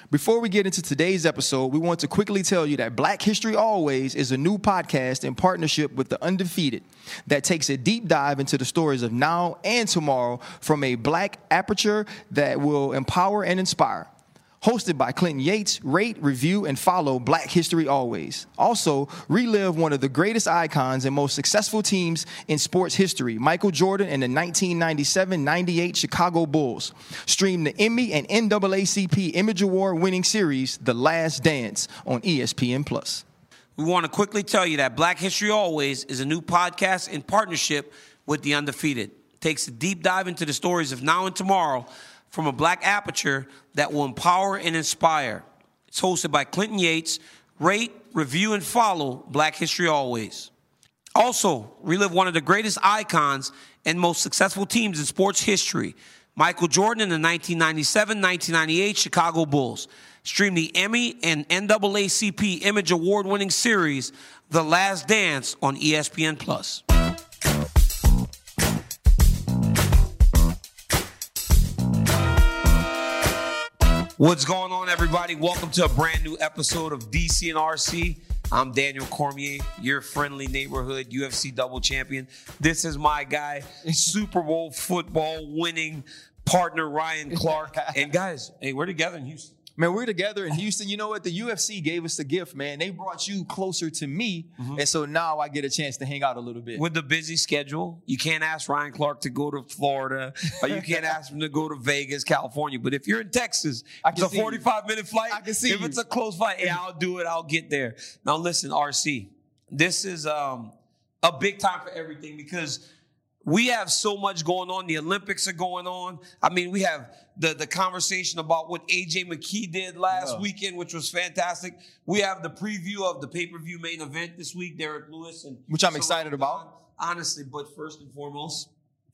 Before we get into today's episode, we want to quickly tell you that Black History Always is a new podcast in partnership with The Undefeated that takes a deep dive into the stories of now and tomorrow from a Black aperture that will empower and inspire. Hosted by Clinton Yates, rate, review, and follow Black History Always. Also, relive one of the greatest icons and most successful teams in sports history, Michael Jordan and the 1997-98 Chicago Bulls. Stream the Emmy and NAACP Image Award winning series, The Last Dance, on ESPN+. We want to quickly tell you that Black History Always is a new podcast in partnership with The Undefeated. It takes a deep dive into the stories of now and tomorrow from a Black aperture that will empower and inspire. It's hosted by Clinton Yates. Rate, review, and follow Black History Always. Also, relive one of the greatest icons and most successful teams in sports history, Michael Jordan and the 1997-1998 Chicago Bulls. Stream the Emmy and NAACP Image Award-winning series, The Last Dance, on ESPN+. What's going on, everybody? Welcome to a brand new episode of DC and RC. I'm Daniel Cormier, your friendly neighborhood UFC double champion. This is my guy, Super Bowl football winning partner, Ryan Clark. And guys, hey, we're together in Houston. Man, we're together in Houston. You know what? The UFC gave us the gift, man. They brought you closer to me, and so now I get a chance to hang out a little bit. With the busy schedule, you can't ask Ryan Clark to go to Florida, or you can't ask him to go to Vegas, California. But if you're in Texas, it's a 45-minute flight. I can see if it's a close flight, yeah, I'll do it. I'll get there. Now, listen, RC, this is a big time for everything because we have so much going on. The Olympics are going on. I mean, we have the conversation about what A.J. McKee did last weekend, which was fantastic. We have the preview of the pay-per-view main event this week, Derek Lewis. And which I'm excited about. Honestly, but first and foremost,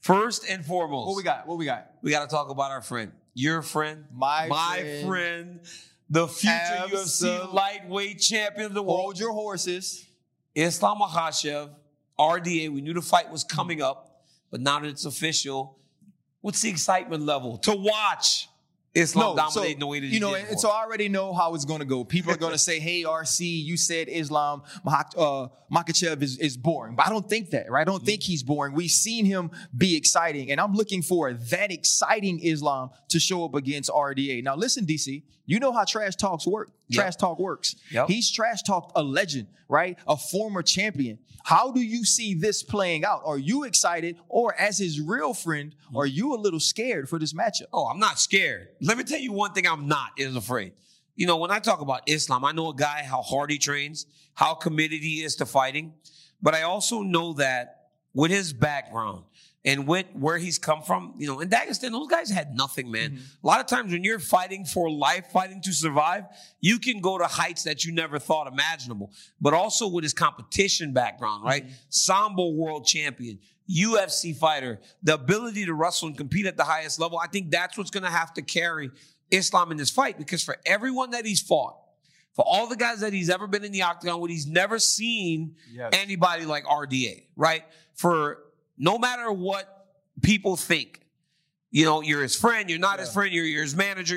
what we got? We got to talk about our friend. Your friend. My friend. The future UFC lightweight champion of the world. Hold your horses. Islam Makhachev, RDA. We knew the fight was coming up. But now that it's official, what's the excitement level to watch Islam dominating the way that he did? And so I already know how it's going to go. People are going to say, hey, RC, you said Islam Makhachev is boring. But I don't think that, right? I don't think he's boring. We've seen him be exciting, and I'm looking for that exciting Islam to show up against RDA. Now, listen, DC, you know how trash talks work. Trash talk works. Yep. He's trash talked a legend, right? A former champion. How do you see this playing out? Are you excited, or as his real friend, are you a little scared for this matchup? Oh, I'm not scared. Let me tell you one thing I'm not is afraid. You know, when I talk about Islam, I know a guy, how hard he trains, how committed he is to fighting. But I also know that with his background and with where he's come from, you know, in Dagestan, those guys had nothing, man. A lot of times when you're fighting for life, fighting to survive, you can go to heights that you never thought imaginable. But also with his competition background, right? Sambo world champion, UFC fighter, the ability to wrestle and compete at the highest level. I think that's what's going to have to carry Islam in this fight, because for everyone that he's fought, for all the guys that he's ever been in the octagon with, he's never seen anybody like RDA, right? For no matter what people think, you know, you're his friend, you're not his friend, you're his manager,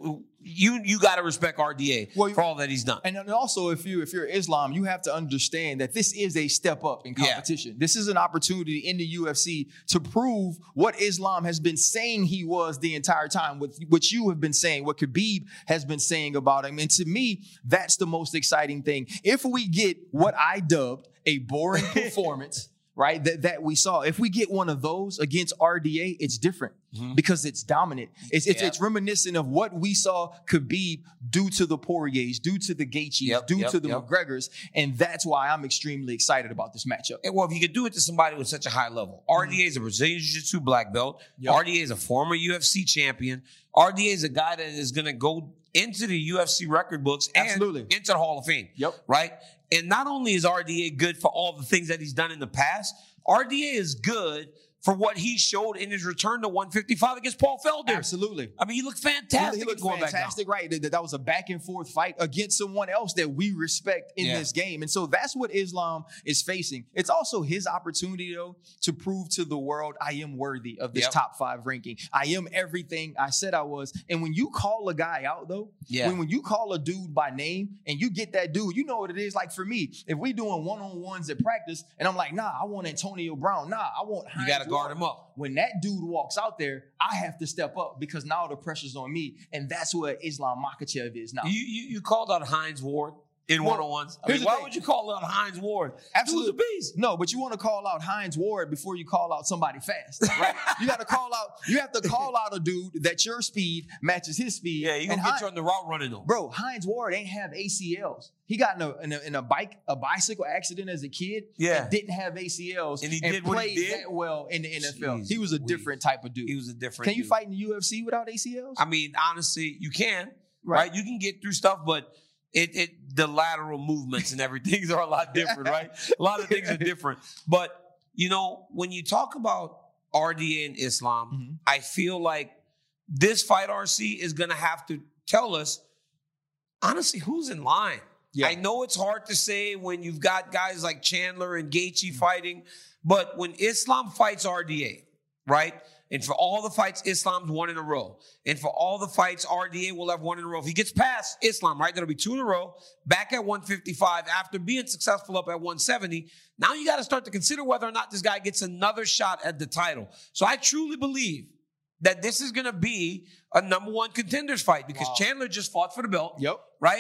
you got to respect RDA for all that he's done. And also, if you're Islam, you have to understand that this is a step up in competition. This is an opportunity in the UFC to prove what Islam has been saying he was the entire time, what you have been saying, what Khabib has been saying about him. And to me, that's the most exciting thing. If we get what I dubbed a boring performance, right, that we saw. If we get one of those against RDA, it's different because it's dominant. It's reminiscent of what we saw Khabib do to the Poiriers, do to the Gaethjes, to the McGregors, and that's why I'm extremely excited about this matchup. And well, if you could do it to somebody with such a high level, RDA is a Brazilian Jiu-Jitsu black belt. RDA is a former UFC champion. RDA is a guy that is going to go into the UFC record books and into the Hall of Fame. Right? And not only is RDA good for all the things that he's done in the past, RDA is good for what he showed in his return to 155 against Paul Felder. Absolutely. I mean, he looked fantastic. He looked going fantastic, right? That was a back and forth fight against someone else that we respect in this game. And so that's what Islam is facing. It's also his opportunity, though, to prove to the world, I am worthy of this top 5 ranking. I am everything I said I was. And when you call a guy out, though, when you call a dude by name and you get that dude, you know what it is. Like for me, if we doing one-on-ones at practice and I'm like, nah, I want Antonio Brown. Nah, I want Hines. You got to guard him up. When that dude walks out there, I have to step up because now the pressure's on me. And that's what Islam Makhachev is now. You called out Hines Ward in one-on-ones. I mean, why would you call out Hines Ward? Absolutely. Dude's a beast. No, but you want to call out Hines Ward before you call out somebody fast, right? You have to call out a dude that your speed matches his speed. Yeah, he gonna get you on the route running though. Bro, Hines Ward ain't have ACLs. He got in a bicycle accident as a kid. And didn't have ACLs. And he did what he did that well in the NFL. He was a different type of dude. He was a different. Can you fight in the UFC without ACLs? I mean, honestly, you can. Right? You can get through stuff, but the lateral movements and everything are a lot different, right? A lot of things are different. But, you know, when you talk about RDA and Islam, I feel like this fight, RC, is going to have to tell us, honestly, who's in line. I know it's hard to say when you've got guys like Chandler and Gaethje fighting, but when Islam fights RDA, right? And for all the fights, Islam's 1 in a row. And for all the fights, RDA will have 1 in a row. If he gets past Islam, right, that'll be 2 in a row, back at 155 after being successful up at 170. Now you got to start to consider whether or not this guy gets another shot at the title. So I truly believe that this is going to be a number 1 contenders fight because Chandler just fought for the belt, right?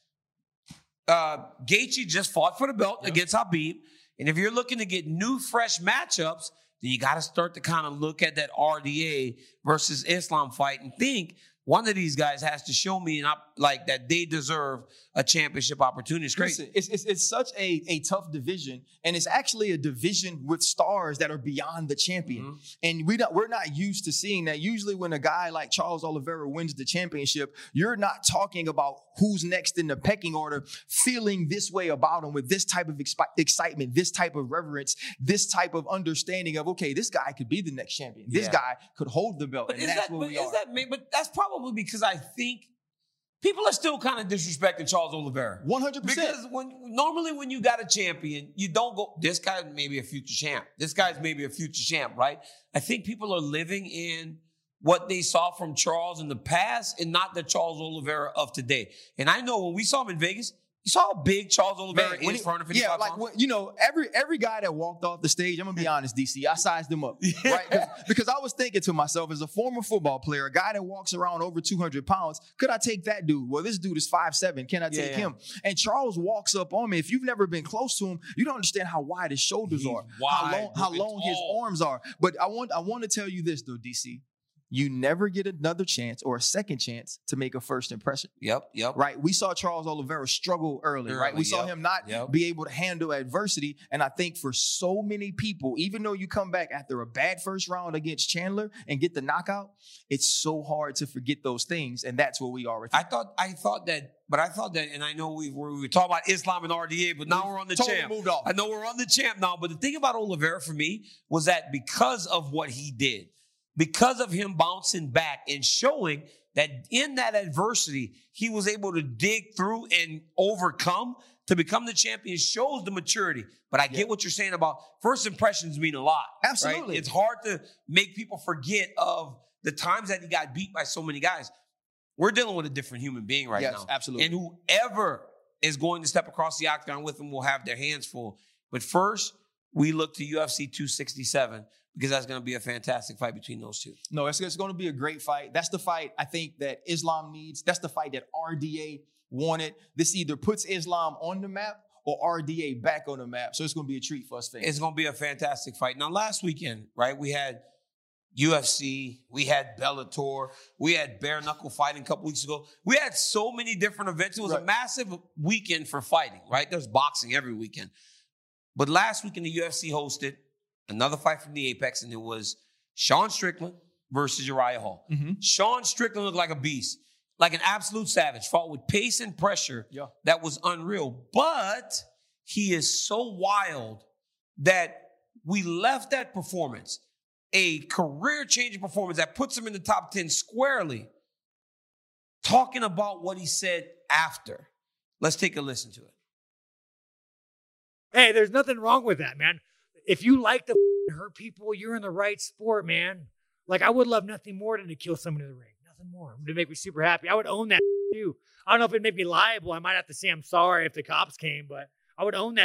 Gaethje just fought for the belt against Khabib. And if you're looking to get new, fresh matchups, then you got to start to kind of look at that RDA versus Islam fight and think one of these guys has to show me like that they deserve a championship opportunity. It's crazy. Listen, it's such a tough division, and it's actually a division with stars that are beyond the champion. And we're not used to seeing that. Usually when a guy like Charles Oliveira wins the championship, you're not talking about who's next in the pecking order, feeling this way about him with this type of excitement, this type of reverence, this type of understanding of, okay, this guy could be the next champion. This guy could hold the belt. And that's what we are. But that's probably because I think people are still kind of disrespecting Charles Oliveira. 100%. Because normally when you got a champion, you don't go, this guy may be a future champ. This guy's maybe a future champ, right? I think people are living in what they saw from Charles in the past and not the Charles Oliveira of today. And I know when we saw him in Vegas, you saw how big Charles Oliveira is for 155 pounds? You know, every guy that walked off the stage, I'm going to be honest, DC, I sized him up, right? Because I was thinking to myself, as a former football player, a guy that walks around over 200 pounds, could I take that dude? Well, this dude is 5'7". Can I take him? And Charles walks up on me. If you've never been close to him, you don't understand how wide his shoulders are, how long his arms are. But I want to tell you this, though, DC. You never get another chance or a second chance to make a first impression. Yep. Right? We saw Charles Oliveira struggle early, right? We saw him not be able to handle adversity. And I think for so many people, even though you come back after a bad first round against Chandler and get the knockout, it's so hard to forget those things. And that's where we are. I thought that, and I know we were talking about Islam and RDA, but now we're on the champ. Moved off. I know we're on the champ now, but the thing about Oliveira for me was that because of what he did, because of him bouncing back and showing that in that adversity, he was able to dig through and overcome to become the champion, shows the maturity. But I get what you're saying about first impressions mean a lot. Absolutely. Right? It's hard to make people forget of the times that he got beat by so many guys. We're dealing with a different human being right now. Yes, absolutely. And whoever is going to step across the octagon with him will have their hands full. But first, we look to UFC 267 because that's going to be a fantastic fight between those two. No, it's going to be a great fight. That's the fight I think that Islam needs. That's the fight that RDA wanted. This either puts Islam on the map or RDA back on the map. So it's going to be a treat for us fans. It's going to be a fantastic fight. Now, last weekend, right, we had UFC, we had Bellator, we had bare knuckle fighting a couple weeks ago. We had so many different events. It was a massive weekend for fighting, right? There's boxing every weekend. But last weekend, the UFC hosted another fight from the Apex, and it was Sean Strickland versus Uriah Hall. Sean Strickland looked like a beast, like an absolute savage, fought with pace and pressure that was unreal. But he is so wild that we left that performance a career-changing performance that puts him in the top 10 squarely, talking about what he said after. Let's take a listen to it. Hey, there's nothing wrong with that, man. If you like to hurt people, you're in the right sport, man. Like, I would love nothing more than to kill someone in the ring. Nothing more. It would make me super happy. I would own that too. I don't know if it'd make me liable. I might have to say I'm sorry if the cops came, but I would own that.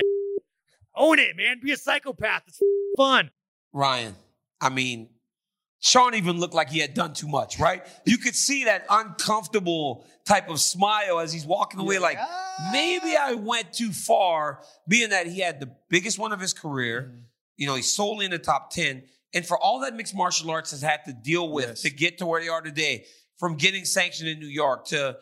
Own it, man. Be a psychopath. It's fun. Ryan, I mean, Sean even looked like he had done too much, right? You could see that uncomfortable type of smile as he's walking away, like, maybe I went too far, being that he had the biggest one of his career. You know, he's solely in the top 10. And for all that mixed martial arts has had to deal with to get to where they are today, from getting sanctioned in New York to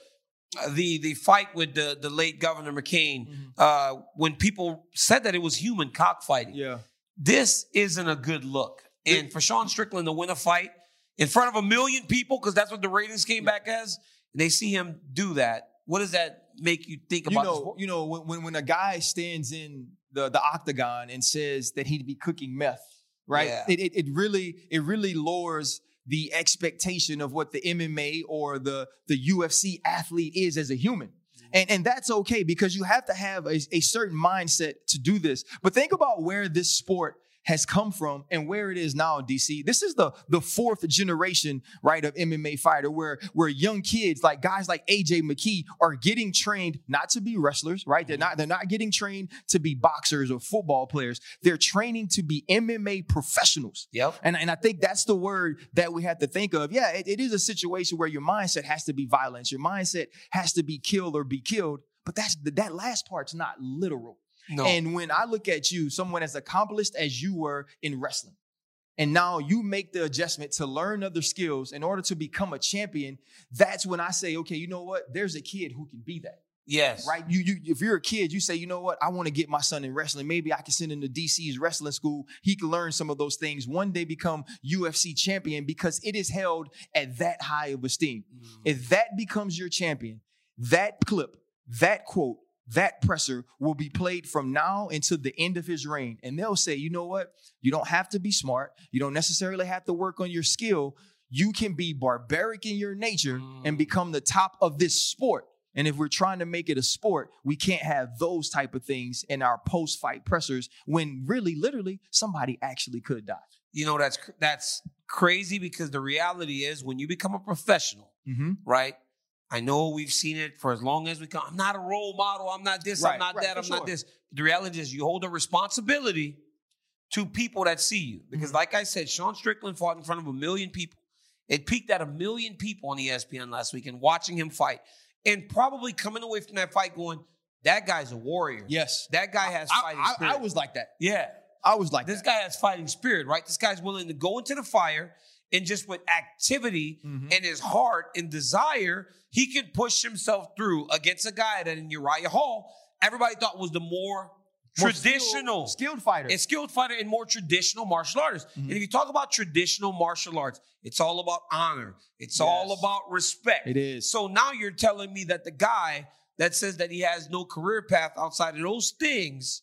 the fight with the late Governor McCain, when people said that it was human cockfighting. This isn't a good look. And for Sean Strickland to win a fight in front of 1 million people, because that's what the ratings came back as, and they see him do that, what does that make you think about this sport? You know, when a guy stands in the octagon and says that he'd be cooking meth, right? Yeah. It really lowers the expectation of what the MMA or the UFC athlete is as a human. And that's okay, because you have to have a certain mindset to do this. But think about where this sport has come from and where it is now, DC. This is the fourth generation, right, of MMA fighter, where young kids, like guys like AJ McKee, are getting trained not to be wrestlers, right? They're not getting trained to be boxers or football players. They're training to be MMA professionals. Yep. And I think that's the word that we have to think of. Yeah, it is a situation where your mindset has to be violence. Your mindset has to be kill or be killed. But that last part's not literal. No. And when I look at you, someone as accomplished as you were in wrestling, and now you make the adjustment to learn other skills in order to become a champion, that's when I say, okay, you know what? There's a kid who can be that. Yes. Right? If you're a kid, you say, you know what? I want to get my son in wrestling. Maybe I can send him to DC's wrestling school. He can learn some of those things. One day become UFC champion, because it is held at that high of esteem. If that becomes your champion, that clip, that quote, that presser will be played from now until the end of his reign. And they'll say, you know what? You don't have to be smart. You don't necessarily have to work on your skill. You can be barbaric in your nature and become the top of this sport. And if we're trying to make it a sport, we can't have those type of things in our post-fight pressers when really, literally, somebody actually could die. You know, that's crazy, because the reality is when you become a professional, right? I know we've seen it for as long as we can. I'm not a role model. I'm not this. I'm not that. I'm not this. The reality is you hold a responsibility to people that see you. Because like I said, Sean Strickland fought in front of 1 million people. It peaked at 1 million people on ESPN last week, and watching him fight. And probably coming away from that fight going, that guy's a warrior. Yes. That guy has fighting spirit. I was like that. Yeah. I was like this that. guy has fighting spirit, right? This guy's willing to go into the fire, and just with activity and his heart and desire, he can push himself through against a guy that in Uriah Hall, everybody thought was the more traditional. Skilled fighter. A skilled fighter and more traditional martial artist. And if you talk about traditional martial arts, it's all about honor. It's all about respect. It is. So now you're telling me that the guy that says that he has no career path outside of those things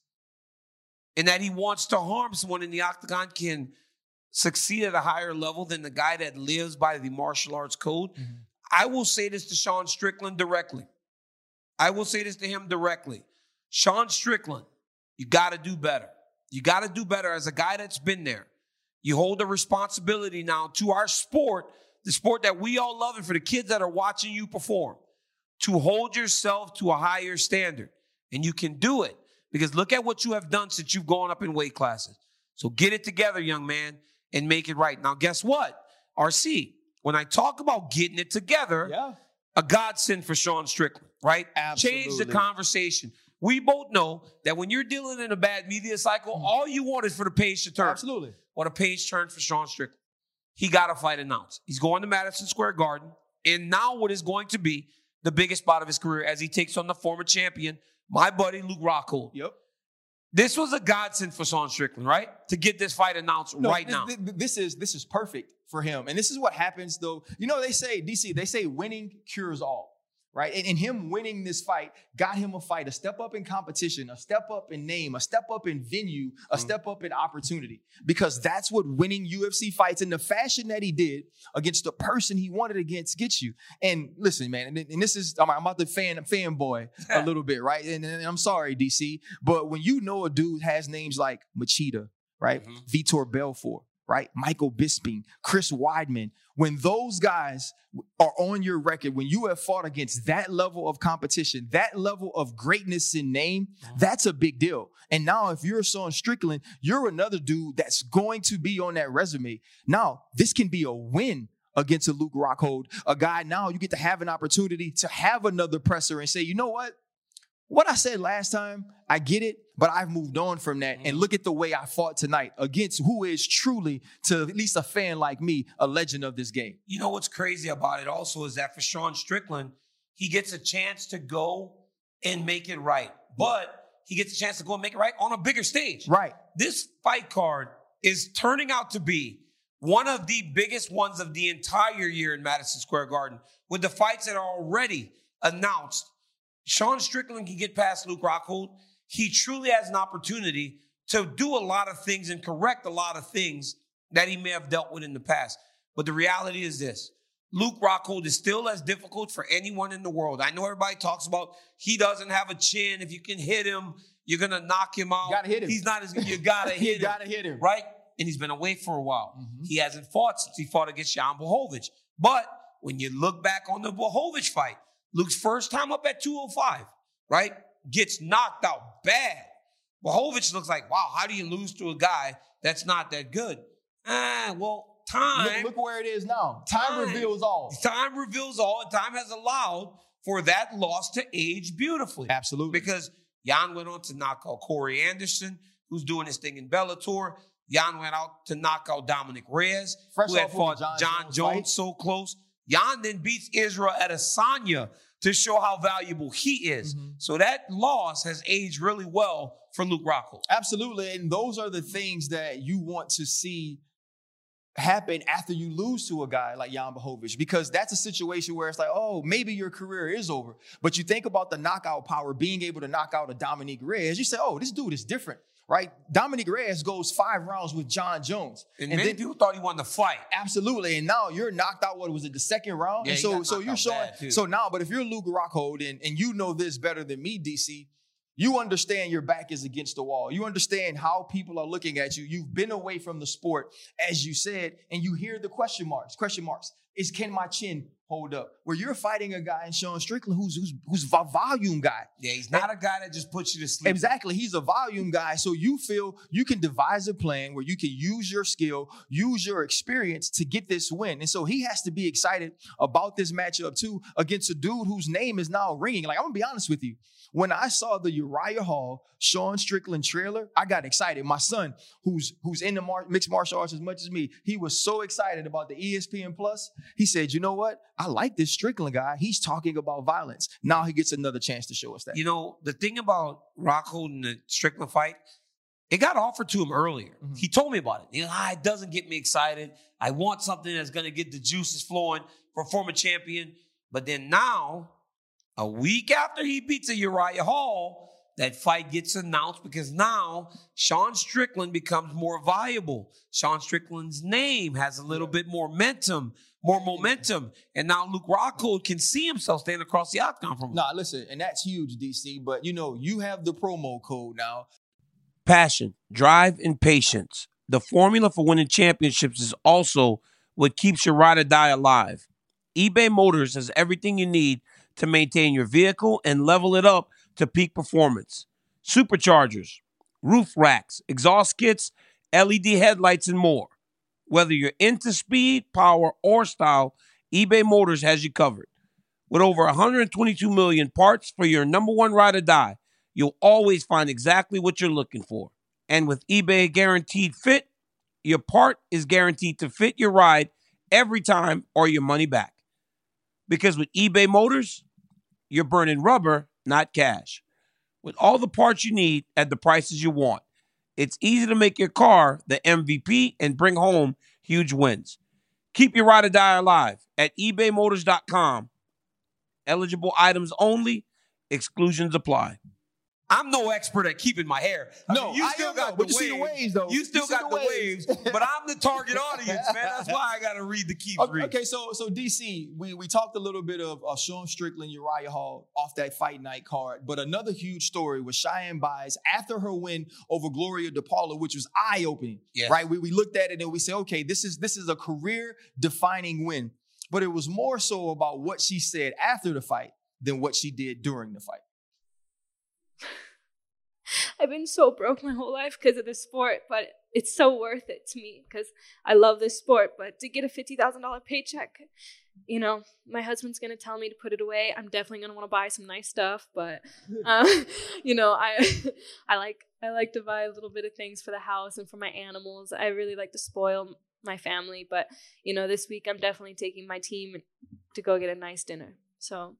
and that he wants to harm someone in the octagon can succeed at a higher level than the guy that lives by the martial arts code. I will say this to Sean Strickland directly. I will say this to him directly. Sean Strickland, you got to do better. You got to do better as a guy that's been there. You hold a responsibility now to our sport, the sport that we all love, and for the kids that are watching you perform, to hold yourself to a higher standard. And you can do it, because look at what you have done since you've gone up in weight classes. So get it together, young man, and make it right. Now, guess what? RC, when I talk about getting it together, a godsend for Sean Strickland, right? Absolutely. Change the conversation. We both know that when you're dealing in a bad media cycle, all you want is for the page to turn. Absolutely. Well, the page turned for Sean Strickland. He got a fight announced. He's going to Madison Square Garden, and now what is going to be the biggest spot of his career as he takes on the former champion, my buddy Luke Rockhold. Yep. This was a godsend for Sean Strickland, right? To get this fight announced right now. This is perfect for him. And this is what happens, though. You know, they say, DC, they say winning cures all. right? And him winning this fight got him a fight, a step up in competition, a step up in name, a step up in venue, a step up in opportunity. Because that's what winning UFC fights in the fashion that he did against the person he wanted against gets you. And listen, man, and this is, I'm about to fanboy a little bit, right? And I'm sorry, DC, but when you know a dude has names like Machida, right? Vitor Belfort, right? Michael Bisping, Chris Weidman. When those guys are on your record, when you have fought against that level of competition, that level of greatness in name, that's a big deal. And now if you're Sean Strickland, you're another dude that's going to be on that resume. Now, this can be a win against a Luke Rockhold, a guy now you get to have an opportunity to have another presser and say, you know what I said last time, I get it, but I've moved on from that. And look at the way I fought tonight against who is truly, to at least a fan like me, a legend of this game. You know what's crazy about it also is that for Sean Strickland, he gets a chance to go and make it right. But he gets a chance to go and make it right on a bigger stage. Right. This fight card is turning out to be one of the biggest ones of the entire year in Madison Square Garden, with the fights that are already announced. Sean Strickland can get past Luke Rockhold. He truly has an opportunity to do a lot of things and correct a lot of things that he may have dealt with in the past. But the reality is this. Luke Rockhold is still as difficult for anyone in the world. I know everybody talks about he doesn't have a chin. If you can hit him, you're going to knock him out. You got to hit him. He's not as good. You got to hit him. You got to hit him. Right? And he's been away for a while. He hasn't fought since he fought against Jan Blachowicz. But when you look back on the Blachowicz fight, Luke's first time up at 205, right? Gets knocked out bad. Blachowicz looks like, wow, how do you lose to a guy that's not that good? Well, time. Look where it is now. Time reveals all. Time reveals all, and time has allowed for that loss to age beautifully. Absolutely. Because Jan went on to knock out Corey Anderson, who's doing his thing in Bellator. Jan went out to knock out Dominic Reyes, who had fought John Jones so close. Jan then beats Israel Adesanya to show how valuable he is. So that loss has aged really well for Luke Rockhold. Absolutely. And those are the things that you want to see happen after you lose to a guy like Jan Blachowicz, because that's a situation where it's like, oh, maybe your career is over. But you think about the knockout power, being able to knock out a Dominic Reyes, you say, oh, this dude is different. Right? Dominic Reyes goes 5 rounds with John Jones. And many people thought he won the fight. Absolutely. And now you're knocked out, what was it, the second round? Yeah, and so you're showing. So now, but if you're Luke Rockhold and you know this better than me, DC, you understand your back is against the wall. You understand how people are looking at you. You've been away from the sport, as you said, and you hear the question marks. Can my chin hold up? Where you're fighting a guy in Sean Strickland who's a volume guy. Yeah, he's not a guy that just puts you to sleep. Exactly. He's a volume guy. So you feel you can devise a plan where you can use your skill, use your experience to get this win. And so he has to be excited about this matchup too, against a dude whose name is now ringing. Like, I'm gonna be honest with you. When I saw the Uriah Hall, Sean Strickland trailer, I got excited. My son, who's in the mixed martial arts as much as me, he was so excited about the ESPN Plus. He said, you know what? I like this Strickland guy. He's talking about violence. Now he gets another chance to show us that. You know, the thing about Rockhold and the Strickland fight, it got offered to him earlier. He told me about it. It doesn't get me excited. I want something that's going to get the juices flowing for a former champion. But then now, a week after he beats a Uriah Hall, that fight gets announced because now Sean Strickland becomes more viable. Sean Strickland's name has a little bit more momentum. And now Luke Rockhold can see himself standing across the octagon from him. Nah, listen, and that's huge, DC. But, you have the promo code now. Passion, drive, and patience. The formula for winning championships is also what keeps your ride or die alive. eBay Motors has everything you need to maintain your vehicle and level it up to peak performance. Superchargers, roof racks, exhaust kits, LED headlights, and more. Whether you're into speed, power, or style, eBay Motors has you covered. With over 122 million parts for your number one ride or die, you'll always find exactly what you're looking for. And with eBay Guaranteed Fit, your part is guaranteed to fit your ride every time or your money back. Because with eBay Motors, you're burning rubber, not cash. With all the parts you need at the prices you want, it's easy to make your car the MVP and bring home huge wins. Keep your ride or die alive at ebaymotors.com Eligible items only. Exclusions apply. I'm no expert at keeping my hair. You still got the waves, though. You still got the waves, but I'm the target audience, man. That's why I got to read the Keeps read. Okay, so DC, we talked a little bit of Sean Strickland, Uriah Hall off that fight night card, but another huge story was Cheyenne Buys after her win over Gloria DePaula, which was eye-opening, right? We looked at it and we said, okay, this is a career-defining win, but it was more so about what she said after the fight than what she did during the fight. I've been so broke my whole life because of this sport, but it's so worth it to me because I love this sport. But to get a $50,000 paycheck, you know, my husband's going to tell me to put it away. I'm definitely going to want to buy some nice stuff, but, you know, I like to buy a little bit of things for the house and for my animals. I really like to spoil my family, but, you know, this week I'm definitely taking my team to go get a nice dinner. So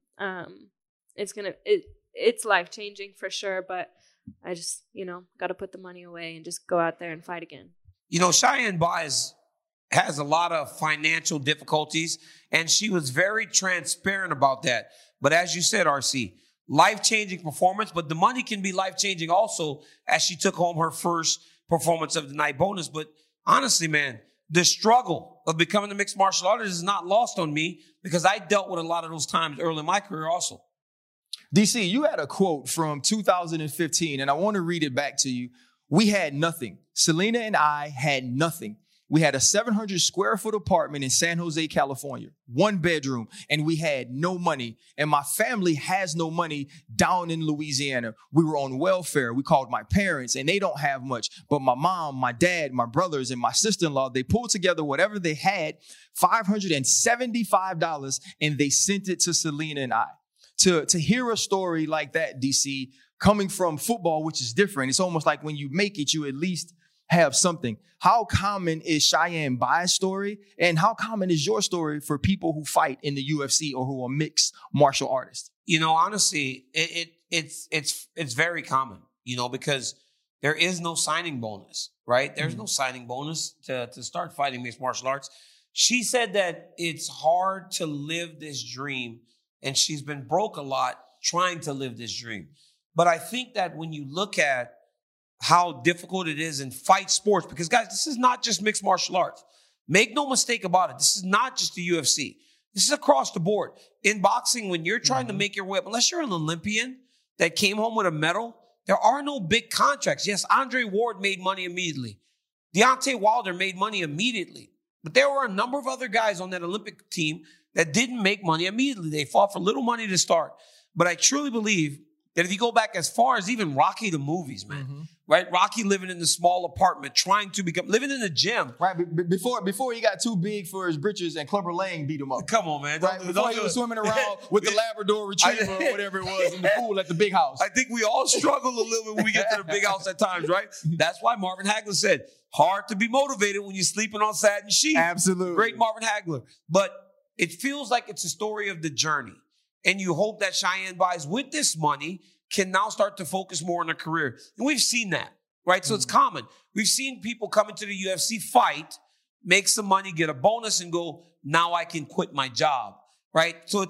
it's life-changing for sure, but I just, you know, got to put the money away and just go out there and fight again. You know, Cheyenne Buys has a lot of financial difficulties, and she was very transparent about that. But as you said, RC, life-changing performance, but the money can be life-changing also as she took home her first performance of the night bonus. But honestly, man, the struggle of becoming a mixed martial artist is not lost on me because I dealt with a lot of those times early in my career also. DC, you had a quote from 2015, and I want to read it back to you. We had nothing. Selena and I had nothing. We had a 700 square foot apartment in San Jose, California, 1 bedroom, and we had no money. And my family has no money down in Louisiana. We were on welfare. We called my parents, and they don't have much. But my mom, my dad, my brothers, and my sister-in-law, they pulled together whatever they had, $575, and they sent it to Selena and I. To hear a story like that, DC, coming from football, which is different, it's almost like when you make it, you at least have something. How common is Cheyenne Buys' story, and how common is your story for people who fight in the UFC or who are mixed martial artists? You know, honestly, it's very common, you know, because there is no signing bonus, right? There's no signing bonus to start fighting mixed martial arts. She said that it's hard to live this dream, and she's been broke a lot trying to live this dream. But I think that when you look at how difficult it is in fight sports, because guys, this is not just mixed martial arts. Make no mistake about it. This is not just the UFC. This is across the board. In boxing, when you're trying to make your way up, unless you're an Olympian that came home with a medal, there are no big contracts. Yes, Andre Ward made money immediately. Deontay Wilder made money immediately. But there were a number of other guys on that Olympic team that didn't make money immediately. They fought for little money to start. But I truly believe that if you go back as far as even Rocky the movies, man, right? Rocky living in the small apartment, trying to living in the gym. Right, before he got too big for his britches and Clubber Lang beat him up. Come on, man. Right, before he was swimming around with the Labrador Retriever or whatever it was in the pool at the big house. I think we all struggle a little bit when we get to the big house at times, right? That's why Marvin Hagler said, hard to be motivated when you're sleeping on satin sheets. Absolutely. Great Marvin Hagler. But it feels like it's a story of the journey. And you hope that Cheyenne Buys, with this money, can now start to focus more on her career. And we've seen that, right? So it's common. We've seen people come into the UFC, fight, make some money, get a bonus, and go, now I can quit my job, right? So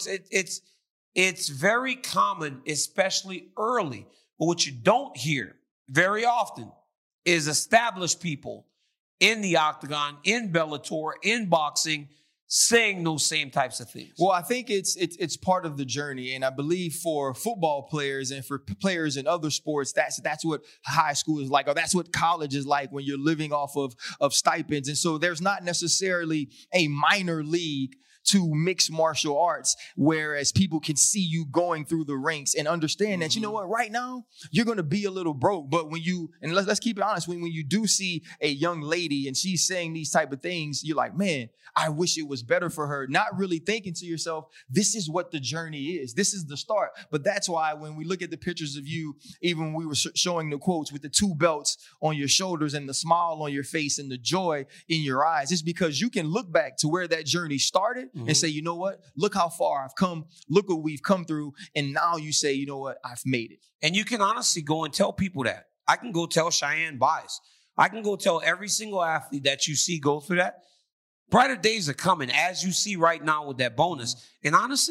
it's very common, especially early. But what you don't hear very often is established people in the octagon, in Bellator, in boxing, saying those same types of things. Well, I think it's part of the journey, and I believe for football players and for players in other sports, that's what high school is like, or that's what college is like when you're living off of stipends. And so there's not necessarily a minor league to mixed martial arts, whereas people can see you going through the ranks and understand that, you know what, right now, you're going to be a little broke. But when you, and let's keep it honest, when you do see a young lady and she's saying these type of things, you're like, man, I wish it was better for her. Not really thinking to yourself, this is what the journey is. This is the start. But that's why when we look at the pictures of you, even when we were showing the quotes with the 2 belts on your shoulders and the smile on your face and the joy in your eyes, it's because you can look back to where that journey started and say, you know what? Look how far I've come. Look what we've come through. And now you say, you know what? I've made it. And you can honestly go and tell people that. I can go tell Cheyenne Buys. I can go tell every single athlete that you see go through that. Brighter days are coming, as you see right now with that bonus. And honestly,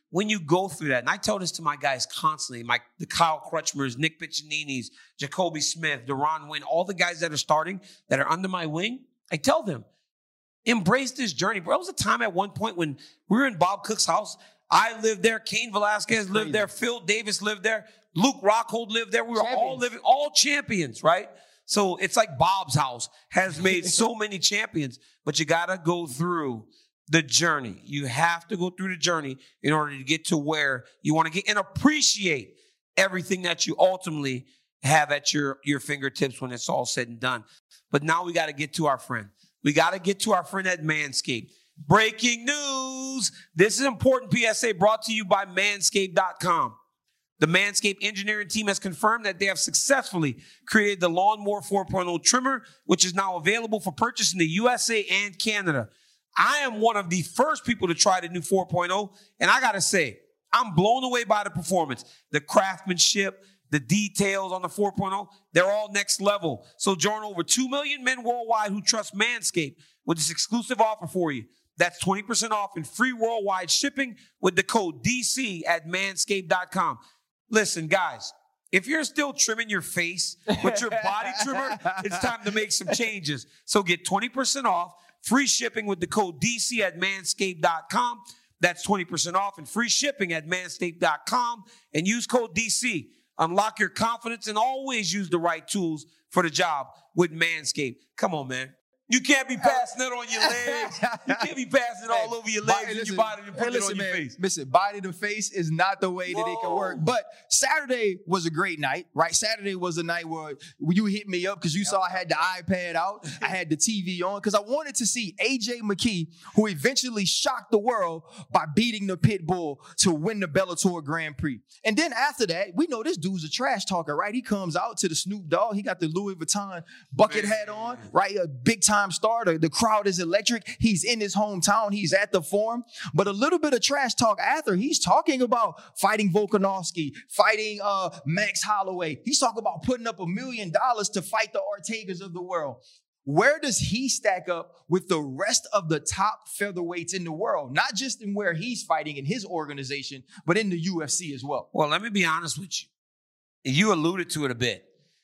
when you go through that, and I tell this to my guys constantly, the Kyle Crutchmers, Nick Piccinini's, Jacoby Smith, Deron Wynn, all the guys that are starting, that are under my wing, I tell them, embrace this journey. Bro, there was a time at one point when we were in Bob Cook's house. I lived there. Cain Velasquez lived there. Phil Davis lived there. Luke Rockhold lived there. We were all champions, right? So it's like Bob's house has made so many champions, but you got to go through the journey. You have to go through the journey in order to get to where you want to get and appreciate everything that you ultimately have at your fingertips when it's all said and done. But now we got to get to our friend. We got to get to our friend at Manscaped. Breaking news. This is important PSA brought to you by Manscaped.com. The Manscaped engineering team has confirmed that they have successfully created the Lawnmower 4.0 trimmer, which is now available for purchase in the USA and Canada. I am one of the first people to try the new 4.0, and I got to say, I'm blown away by the performance, the craftsmanship, the details on the 4.0. They're all next level. So join over 2 million men worldwide who trust Manscaped with this exclusive offer for you. That's 20% off and free worldwide shipping with the code DC at manscaped.com. Listen, guys, if you're still trimming your face with your body trimmer, it's time to make some changes. So get 20% off, free shipping with the code DC at manscaped.com. That's 20% off and free shipping at manscaped.com. And use code DC. Unlock your confidence and always use the right tools for the job with Manscaped. Come on, man. You can't be passing it on your legs. You can't be passing it all over your legs and your body and putting it on your face. Listen, body to face is not the way that it can work. But Saturday was a great night, right? Saturday was a night where you hit me up because you saw I had the iPad out. I had the TV on because I wanted to see AJ McKee, who eventually shocked the world by beating the Pit Bull to win the Bellator Grand Prix. And then after that, we know this dude's a trash talker, right? He comes out to the Snoop Dogg. He got the Louis Vuitton bucket hat on, right? A big time starter. The crowd is electric. He's in his hometown. He's at the Forum. But a little bit of trash talk after. He's talking about fighting Volkanovski, fighting Max Holloway. He's talking about putting up $1 million to fight the Ortegas of the world. Where does he stack up with the rest of the top featherweights in the world? Not just in where he's fighting in his organization, but in the UFC as well. Well, let me be honest with you. You alluded to it a bit.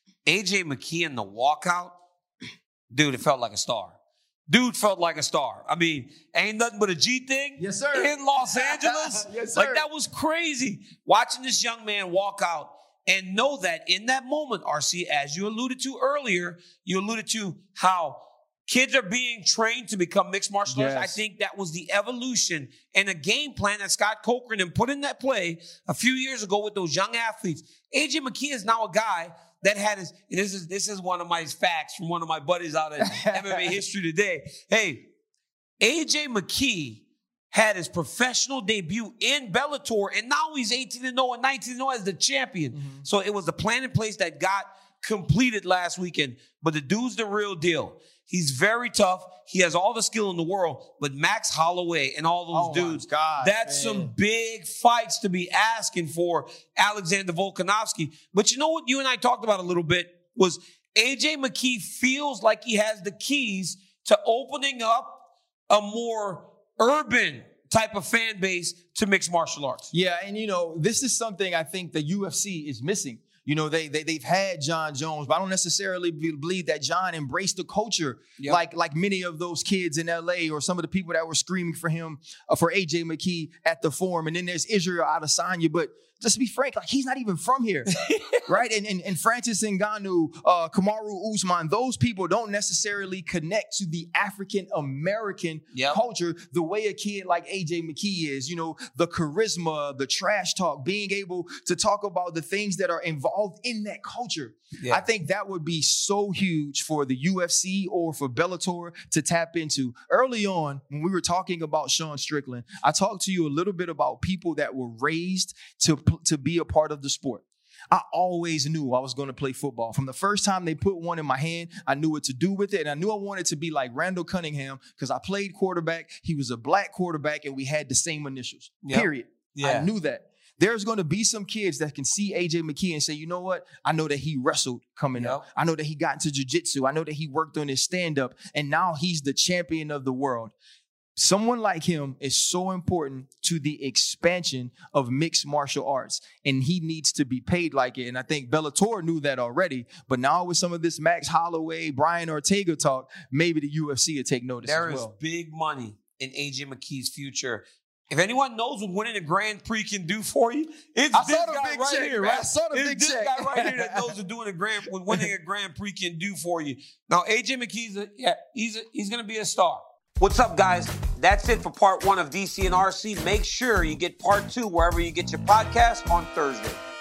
AJ McKee in the walkout, dude, it felt like a star. Dude felt like a star. I mean, ain't nothing but a G thing. Yes, sir. In Los Angeles. Yes, sir. Like, that was crazy. Watching this young man walk out and know that in that moment, RC, as you alluded to earlier, you alluded to how kids are being trained to become mixed martial arts. I think that was the evolution and a game plan that Scott Cochran and put in that play a few years ago with those young athletes. AJ McKee is now a guy that had his, this is one of my facts from one of my buddies out at MMA History Today. Hey, AJ McKee had his professional debut in Bellator, and now he's 18-0 and 19-0 as the champion. Mm-hmm. So it was a plan in place that got completed last weekend. But the dude's the real deal. He's very tough. He has all the skill in the world. But Max Holloway and all those dudes, that's some big fights to be asking for Alexander Volkanovski. But you know what you and I talked about a little bit was AJ McKee feels like he has the keys to opening up a more urban type of fan base to mixed martial arts. Yeah, and you know, this is something I think the UFC is missing. You know, they've had John Jones, but I don't necessarily believe that John embraced the culture like many of those kids in LA or some of the people that were screaming for him, for AJ McKee at the Forum. And then there's Israel Adesanya, but just to be frank, like, he's not even from here, right? And Francis Ngannou, Kamaru Usman, those people don't necessarily connect to the African-American culture the way a kid like AJ McKee is. You know, the charisma, the trash talk, being able to talk about the things that are involved in that culture. Yeah. I think that would be so huge for the UFC or for Bellator to tap into. Early on, when we were talking about Sean Strickland, I talked to you a little bit about people that were raised to be a part of the sport. I always knew I was going to play football. From the first time they put one in my hand, I knew what to do with it. And I knew I wanted to be like Randall Cunningham because I played quarterback. He was a black quarterback and we had the same initials, period. Yeah. I knew that. There's going to be some kids that can see AJ McKee and say, you know what? I know that he wrestled coming up. I know that he got into jiu-jitsu. I know that he worked on his stand-up. And now he's the champion of the world. Someone like him is so important to the expansion of mixed martial arts, and he needs to be paid like it. And I think Bellator knew that already, but now with some of this Max Holloway, Brian Ortega talk, maybe the UFC will take notice There as is well. big money in AJ McKee's future. If anyone knows what winning a Grand Prix can do for you, it's I this saw the guy big right check, here, man. right? I saw the It's big this check. guy right here that knows what winning a Grand Prix can do for you. Now, AJ McKee's he's going to be a star. What's up, guys? That's it for part 1 of DC and RC. Make sure you get part 2 wherever you get your podcast on Thursday.